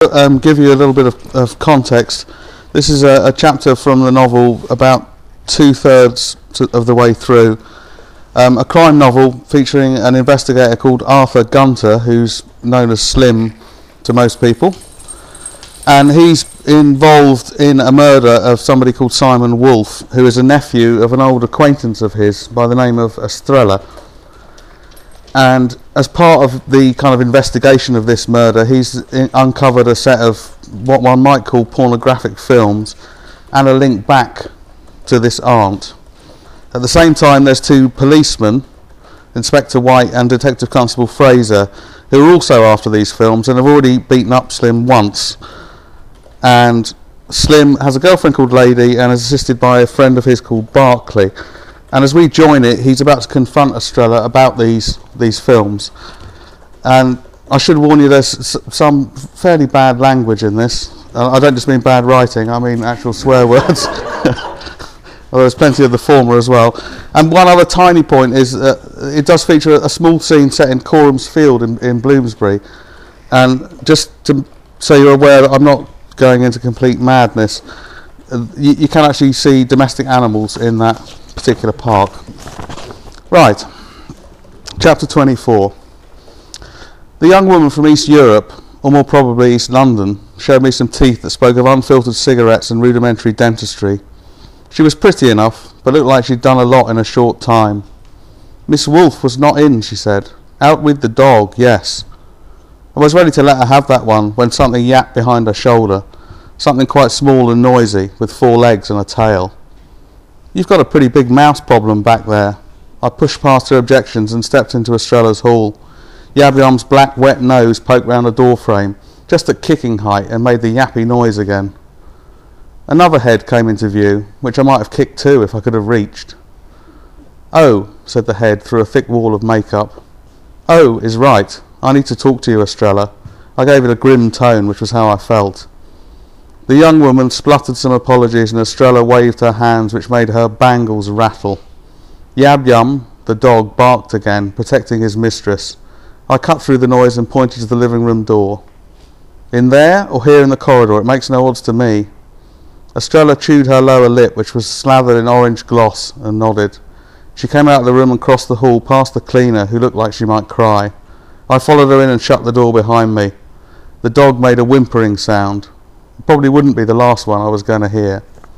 Give you a little bit of context. This is a chapter from the novel about 2/3 of the way through. A crime novel featuring an investigator called Arthur Gunter, who's known as Slim to most people. And he's involved in a murder of somebody called Simon Wolfe, who is a nephew of an old acquaintance of his by the name of Estrella. And as part of the kind of investigation of this murder, he's uncovered a set of what one might call pornographic films and a link back to this aunt. At the same time, there's two policemen, Inspector White and Detective Constable Fraser, who are also after these films and have already beaten up Slim once. And Slim has a girlfriend called Lady and is assisted by a friend of his called Barclay. And as we join it, he's about to confront Estrella about these films. And I should warn you, there's some fairly bad language in this. I don't just mean bad writing, I mean actual swear words. Although there's plenty of the former as well. And one other tiny point is it does feature a small scene set in Corham's Field in Bloomsbury. And just to, so you're aware that I'm not going into complete madness, you can actually see domestic animals in that particular park. Right, chapter 24. The young woman from East Europe, or more probably East London, showed me some teeth that spoke of unfiltered cigarettes and rudimentary dentistry. She was pretty enough, but looked like she'd done a lot in a short time. Miss Wolfe was not in, she said. Out with the dog, yes. I was ready to let her have that one when something yapped behind her shoulder, something quite small and noisy, with 4 legs and a tail. You've got a pretty big mouse problem back there. I pushed past her objections and stepped into Estrella's hall. Yab Yum's black wet nose poked round a door frame, just at kicking height, and made the yappy noise again. Another head came into view, which I might have kicked too if I could have reached. Oh, said the head through a thick wall of makeup. Oh is right. I need to talk to you, Estrella. I gave it a grim tone, which was how I felt. The young woman spluttered some apologies and Estrella waved her hands, which made her bangles rattle. Yab Yum, the dog, barked again, protecting his mistress. I cut through the noise and pointed to the living room door. In there or here in the corridor, it makes no odds to me. Estrella chewed her lower lip, which was slathered in orange gloss, and nodded. She came out of the room and crossed the hall past the cleaner, who looked like she might cry. I followed her in and shut the door behind me. The dog made a whimpering sound. It probably wouldn't be the last one I was going to hear.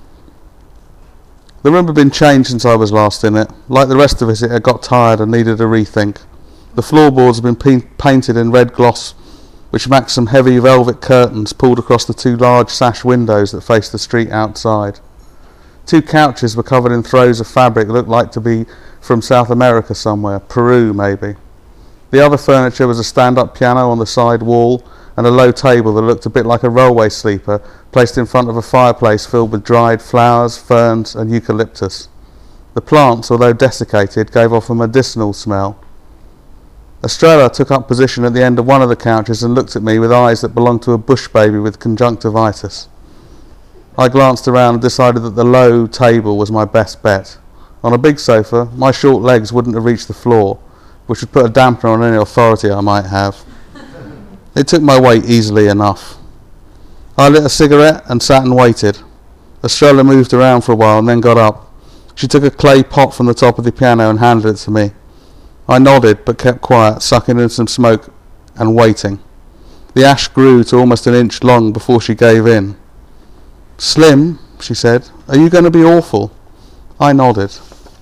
The room had been changed since I was last in it. Like the rest of us, it had got tired and needed a rethink. The floorboards had been painted in red gloss, which matched some heavy velvet curtains pulled across the 2 large sash windows that faced the street outside. 2 couches were covered in throws of fabric that looked like to be from South America somewhere, Peru maybe. The other furniture was a stand-up piano on the side wall and a low table that looked a bit like a railway sleeper placed in front of a fireplace filled with dried flowers, ferns and eucalyptus. The plants, although desiccated, gave off a medicinal smell. Estrella took up position at the end of one of the couches and looked at me with eyes that belonged to a bush baby with conjunctivitis. I glanced around and decided that the low table was my best bet. On a big sofa, my short legs wouldn't have reached the floor, which would put a damper on any authority I might have. It took my weight easily enough. I lit a cigarette and sat and waited. Estrella moved around for a while and then got up. She took a clay pot from the top of the piano and handed it to me. I nodded but kept quiet, sucking in some smoke and waiting. The ash grew to almost an inch long before she gave in. Slim, she said, are you going to be awful? I nodded.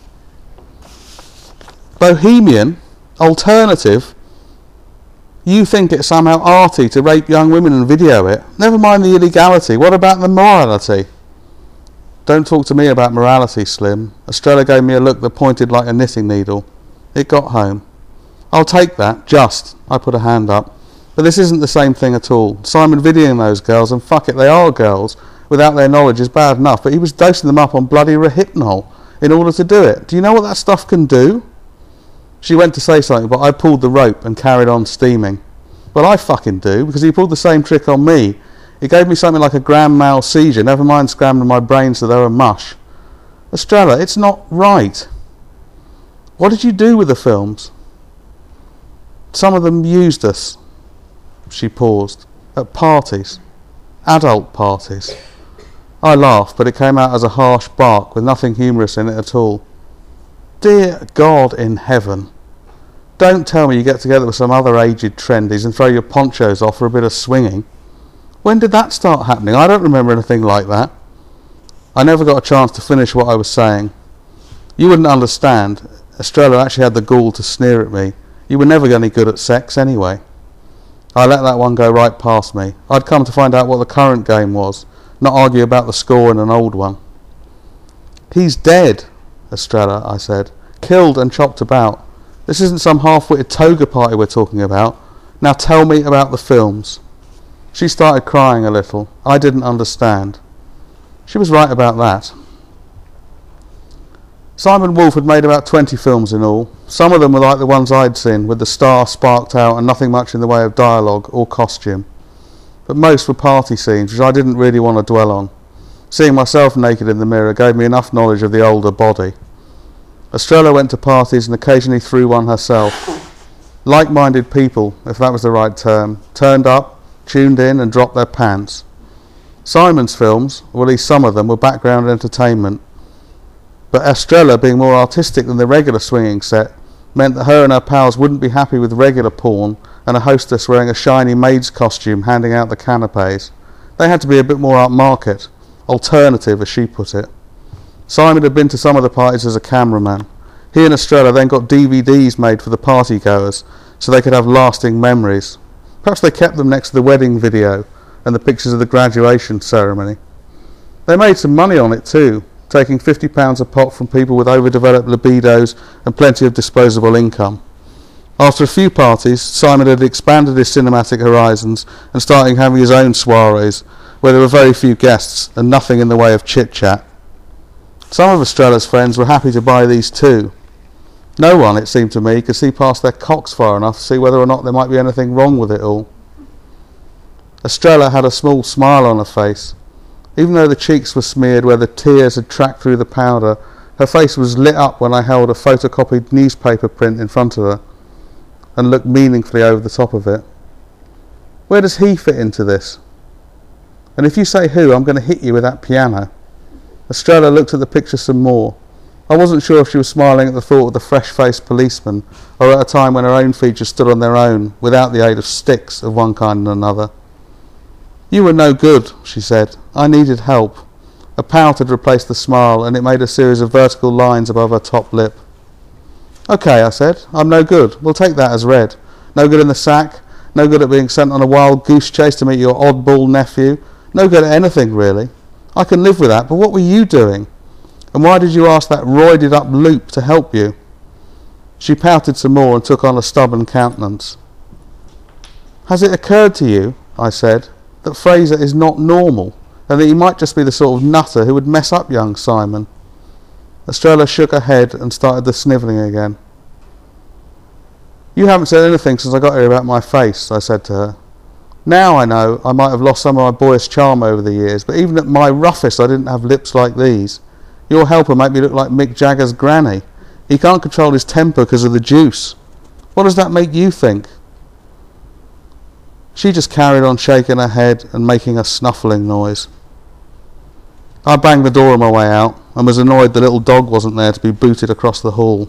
Bohemian? Alternative? You think it's somehow arty to rape young women and video it? Never mind the illegality, what about the morality? Don't talk to me about morality, Slim. Estrella gave me a look that pointed like a knitting needle. It got home. I'll take that, just. I put a hand up. But this isn't the same thing at all. Simon videoing those girls, and fuck it, they are girls, without their knowledge is bad enough, but he was dosing them up on bloody Rohypnol in order to do it. Do you know what that stuff can do? She went to say something, but I pulled the rope and carried on steaming. Well, I fucking do, because he pulled the same trick on me. He gave me something like a grand mal seizure, never mind scrambling my brains so they were mush. Estrella, it's not right. What did you do with the films? Some of them used us. She paused. at parties, adult parties. I laughed, but it came out as a harsh bark with nothing humorous in it at all. Dear God in heaven, don't tell me you get together with some other aged trendies and throw your ponchos off for a bit of swinging. When did that start happening? I don't remember anything like that. I never got a chance to finish what I was saying. You wouldn't understand. Estrella actually had the gall to sneer at me. You were never any good at sex anyway. I let that one go right past me. I'd come to find out what the current game was, not argue about the score in an old one. He's dead, Estrella, I said. Killed and chopped about. This isn't some half-witted toga party we're talking about. Now tell me about the films. She started crying a little. I didn't understand. She was right about that. Simon Wolf had made about 20 films in all. Some of them were like the ones I'd seen, with the star sparked out and nothing much in the way of dialogue or costume. But most were party scenes, which I didn't really want to dwell on. Seeing myself naked in the mirror gave me enough knowledge of the older body. Estrella went to parties and occasionally threw one herself. Like-minded people, if that was the right term, turned up, tuned in and dropped their pants. Simon's films, or at least some of them, were background entertainment. But Estrella, being more artistic than the regular swinging set, meant that her and her pals wouldn't be happy with regular porn and a hostess wearing a shiny maid's costume handing out the canapes. They had to be a bit more upmarket, alternative as she put it. Simon had been to some of the parties as a cameraman. He and Estrella then got DVDs made for the partygoers so they could have lasting memories. Perhaps they kept them next to the wedding video and the pictures of the graduation ceremony. They made some money on it too, taking £50 a pop from people with overdeveloped libidos and plenty of disposable income. After a few parties, Simon had expanded his cinematic horizons and started having his own soirees, where there were very few guests and nothing in the way of chit-chat. Some of Estrella's friends were happy to buy these too. No one, it seemed to me, could see past their cocks far enough to see whether or not there might be anything wrong with it all. Estrella had a small smile on her face. Even though the cheeks were smeared where the tears had tracked through the powder, her face was lit up when I held a photocopied newspaper print in front of her and looked meaningfully over the top of it. Where does he fit into this? And if you say who, I'm going to hit you with that piano. Estrella looked at the picture some more. I wasn't sure if she was smiling at the thought of the fresh-faced policeman, or at a time when her own features stood on their own, without the aid of sticks of one kind and another. You were no good, she said. I needed help. A pout had replaced the smile, and it made a series of vertical lines above her top lip. Okay, I said. I'm no good. We'll take that as read. No good in the sack. No good at being sent on a wild goose chase to meet your oddball nephew. No good at anything, really. I can live with that, but what were you doing? And why did you ask that roided-up loop to help you? She pouted some more and took on a stubborn countenance. Has it occurred to you, I said, that Fraser is not normal, and that he might just be the sort of nutter who would mess up young Simon? Estrella shook her head and started the snivelling again. You haven't said anything since I got here about my face, I said to her. Now I know I might have lost some of my boyish charm over the years, but even at my roughest I didn't have lips like these. Your helper made me look like Mick Jagger's granny. He can't control his temper because of the juice. What does that make you think? She just carried on shaking her head and making a snuffling noise. I banged the door on my way out and was annoyed the little dog wasn't there to be booted across the hall.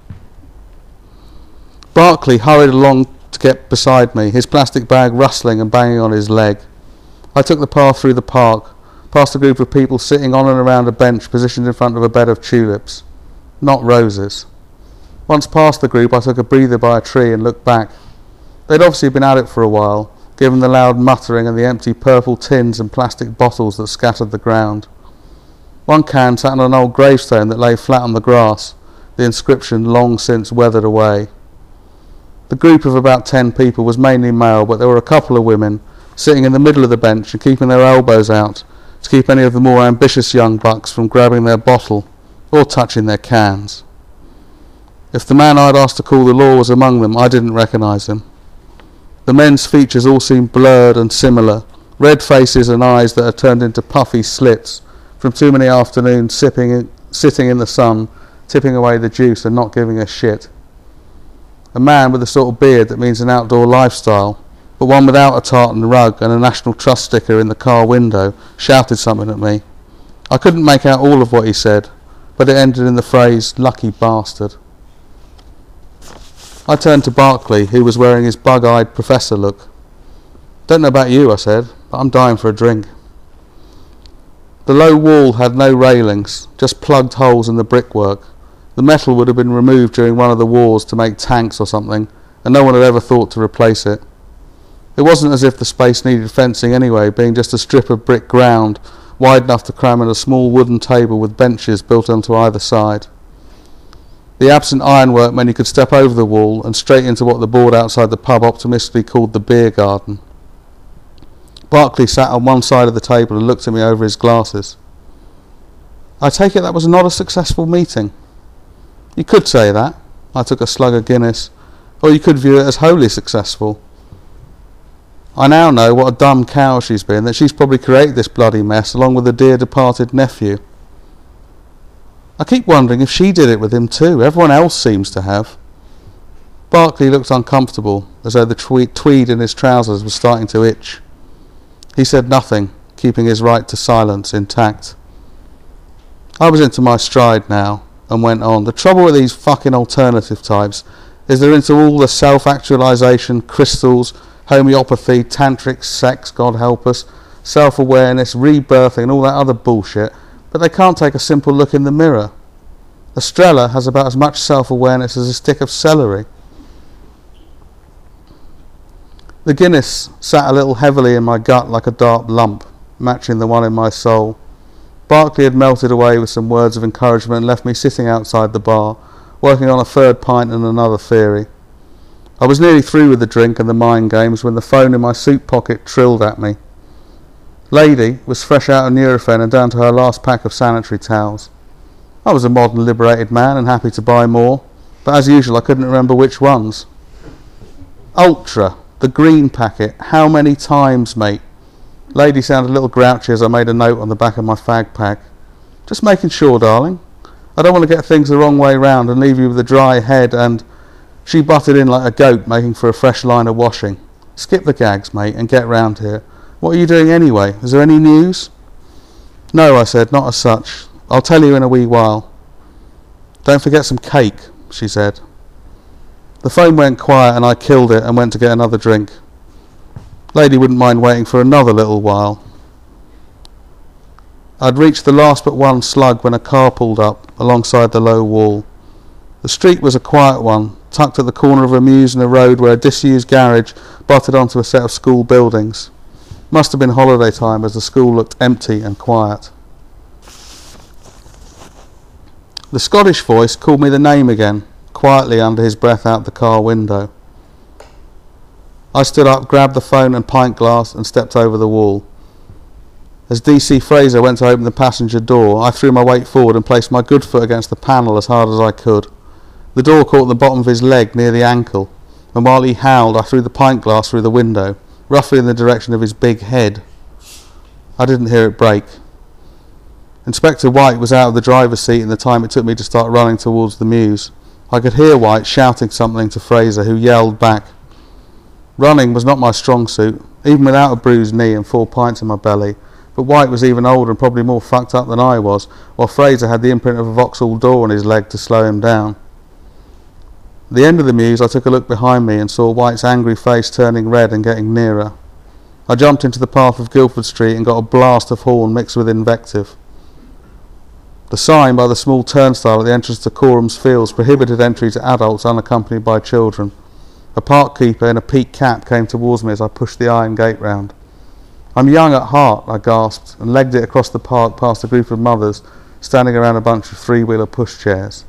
Barclay hurried along to get beside me, his plastic bag rustling and banging on his leg. I took the path through the park, past a group of people sitting on and around a bench positioned in front of a bed of tulips, not roses. Once past the group, I took a breather by a tree and looked back. They'd obviously been at it for a while, given the loud muttering and the empty purple tins and plastic bottles that scattered the ground. One can sat on an old gravestone that lay flat on the grass, the inscription long since weathered away. The group of about 10 people was mainly male, but there were a couple of women sitting in the middle of the bench and keeping their elbows out to keep any of the more ambitious young bucks from grabbing their bottle or touching their cans. If the man I'd asked to call the law was among them, I didn't recognise him. The men's features all seemed blurred and similar, red faces and eyes that had turned into puffy slits from too many afternoons sitting in the sun, tipping away the juice and not giving a shit. A man with the sort of beard that means an outdoor lifestyle, but one without a tartan rug and a National Trust sticker in the car window shouted something at me. I couldn't make out all of what he said, but it ended in the phrase, "lucky bastard." I turned to Barclay, who was wearing his bug-eyed professor look. "Don't know about you," I said, "but I'm dying for a drink." The low wall had no railings, just plugged holes in the brickwork. The metal would have been removed during one of the wars to make tanks or something, and no one had ever thought to replace it. It wasn't as if the space needed fencing anyway, being just a strip of brick ground wide enough to cram in a small wooden table with benches built onto either side. The absent ironwork meant you could step over the wall and straight into what the board outside the pub optimistically called the beer garden. Barclay sat on one side of the table and looked at me over his glasses. "I take it that was not a successful meeting?" "You could say that." I took a slug of Guinness. "Or you could view it as wholly successful. I now know what a dumb cow she's been, that she's probably created this bloody mess along with a dear departed nephew. I keep wondering if she did it with him too. Everyone else seems to have." Barclay looked uncomfortable, as though the tweed in his trousers was starting to itch. He said nothing, keeping his right to silence intact. I was into my stride now, and went on. "The trouble with these fucking alternative types is they're into all the self-actualization, crystals, homeopathy, tantric sex, God help us, self-awareness, rebirthing and all that other bullshit, but they can't take a simple look in the mirror. Estrella has about as much self-awareness as a stick of celery." The Guinness sat a little heavily in my gut like a dark lump, matching the one in my soul. Barclay had melted away with some words of encouragement and left me sitting outside the bar, working on a third pint and another theory. I was nearly through with the drink and the mind games when the phone in my suit pocket trilled at me. Lady was fresh out of Nurofen and down to her last pack of sanitary towels. I was a modern liberated man and happy to buy more, but as usual I couldn't remember which ones. "Ultra, the green packet, how many times, mate?" Lady sounded a little grouchy as I made a note on the back of my fag pack. "Just making sure, darling. I don't want to get things the wrong way round and leave you with a dry head and..." She butted in like a goat making for a fresh line of washing. "Skip the gags, mate, and get round here. What are you doing anyway? Is there any news?" "No," I said, "not as such. I'll tell you in a wee while." "Don't forget some cake," she said. The phone went quiet and I killed it and went to get another drink. Lady wouldn't mind waiting for another little while. I'd reached the last but one slug when a car pulled up alongside the low wall. The street was a quiet one, tucked at the corner of a mews and a road where a disused garage butted onto a set of school buildings. Must have been holiday time as the school looked empty and quiet. The Scottish voice called me the name again, quietly under his breath out the car window. I stood up, grabbed the phone and pint glass and stepped over the wall. As DC Fraser went to open the passenger door, I threw my weight forward and placed my good foot against the panel as hard as I could. The door caught the bottom of his leg near the ankle, and while he howled I threw the pint glass through the window, roughly in the direction of his big head. I didn't hear it break. Inspector White was out of the driver's seat in the time it took me to start running towards the mews. I could hear White shouting something to Fraser, who yelled back. Running was not my strong suit, even without a bruised knee and 4 pints in my belly, but White was even older and probably more fucked up than I was, while Fraser had the imprint of a Vauxhall door on his leg to slow him down. At the end of the mews I took a look behind me and saw White's angry face turning red and getting nearer. I jumped into the path of Guildford Street and got a blast of horn mixed with invective. The sign by the small turnstile at the entrance to Coram's Fields prohibited entry to adults unaccompanied by children. A park keeper in a peaked cap came towards me as I pushed the iron gate round. "I'm young at heart," I gasped, and legged it across the park past a group of mothers standing around a bunch of three-wheeler pushchairs.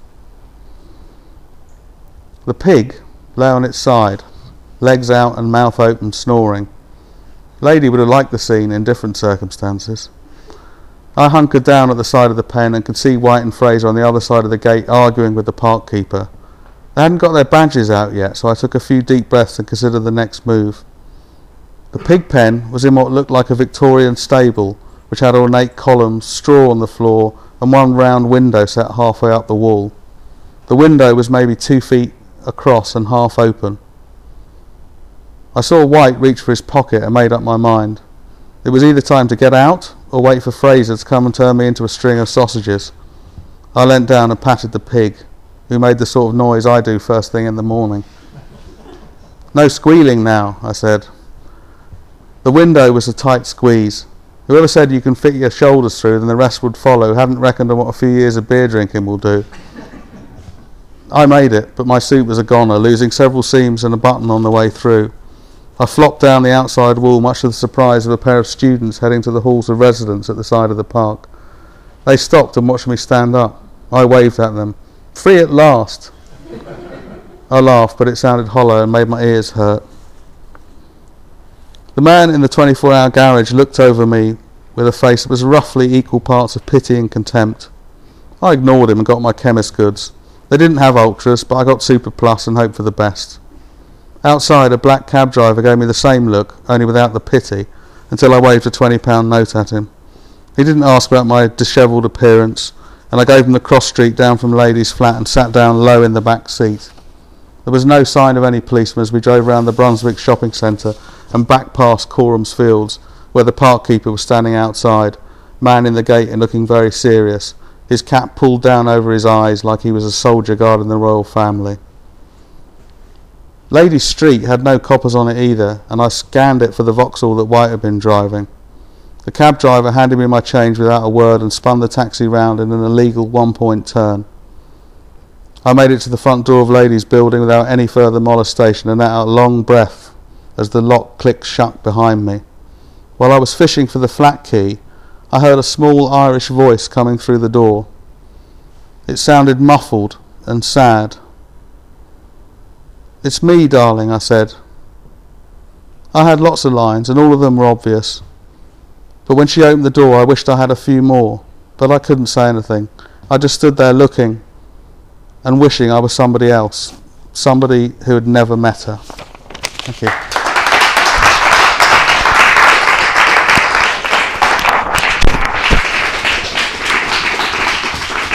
The pig lay on its side, legs out and mouth open, snoring. Lady would have liked the scene in different circumstances. I hunkered down at the side of the pen and could see White and Fraser on the other side of the gate arguing with the park keeper. They hadn't got their badges out yet, so I took a few deep breaths and considered the next move. The pig pen was in what looked like a Victorian stable, which had ornate columns, straw on the floor, and one round window set halfway up the wall. The window was maybe 2 feet across and half open. I saw White reach for his pocket and made up my mind. It was either time to get out or wait for Fraser to come and turn me into a string of sausages. I leant down and patted the pig, who made the sort of noise I do first thing in the morning. "No squealing now," I said. The window was a tight squeeze. Whoever said you can fit your shoulders through then the rest would follow hadn't reckoned on what a few years of beer drinking will do. I made it, but my suit was a goner, losing several seams and a button on the way through. I flopped down the outside wall, much to the surprise of a pair of students heading to the halls of residence at the side of the park. They stopped and watched me stand up. I waved at them. "Free at last!" I laughed, but it sounded hollow and made my ears hurt. The man in the 24-hour garage looked over me with a face that was roughly equal parts of pity and contempt. I ignored him and got my chemist goods. They didn't have Ultras, but I got Super Plus and hoped for the best. Outside, a black cab driver gave me the same look, only without the pity, until I waved a £20 note at him. He didn't ask about my dishevelled appearance, and I gave him the cross street down from Ladies' Flat and sat down low in the back seat. There was no sign of any policemen as we drove round the Brunswick shopping centre and back past Coram's Fields, where the park keeper was standing outside, manning the gate and looking very serious, his cap pulled down over his eyes like he was a soldier guarding the royal family. Ladies' Street had no coppers on it either, and I scanned it for the Vauxhall that White had been driving. The cab driver handed me my change without a word and spun the taxi round in an illegal one-point turn. I made it to the front door of Ladies' Building without any further molestation and let out a long breath as the lock clicked shut behind me. While I was fishing for the flat key, I heard a small Irish voice coming through the door. It sounded muffled and sad. "It's me, darling," I said. I had lots of lines, and all of them were obvious. But when she opened the door, I wished I had a few more, but I couldn't say anything. I just stood there looking and wishing I was somebody else, somebody who had never met her. Thank you.